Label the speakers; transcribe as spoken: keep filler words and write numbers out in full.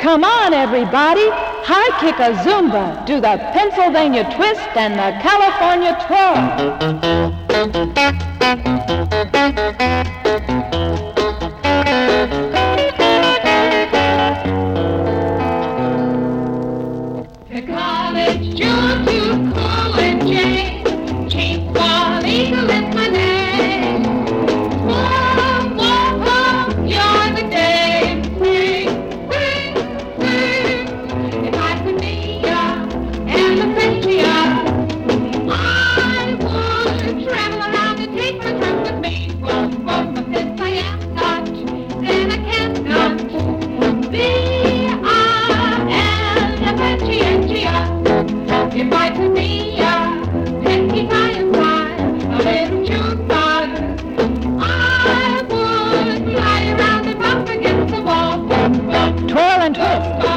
Speaker 1: Come on, everybody. High kick a Zumba. Do the Pennsylvania twist and the California twirl.
Speaker 2: The college June too cool and Jane. Cheap ball eagle is my name. Whoa, whoa, whoa, you're the dame. Sing, sing, sing. If I could be ya and the Frenchia, I would travel around and take my trip with me. Whoa, whoa, but since I am not, then I cannot be a and the Frenchia. If I could be a pesky firefly, a little June bug, I would fly around and bump against the wall.
Speaker 1: Twirl and twist.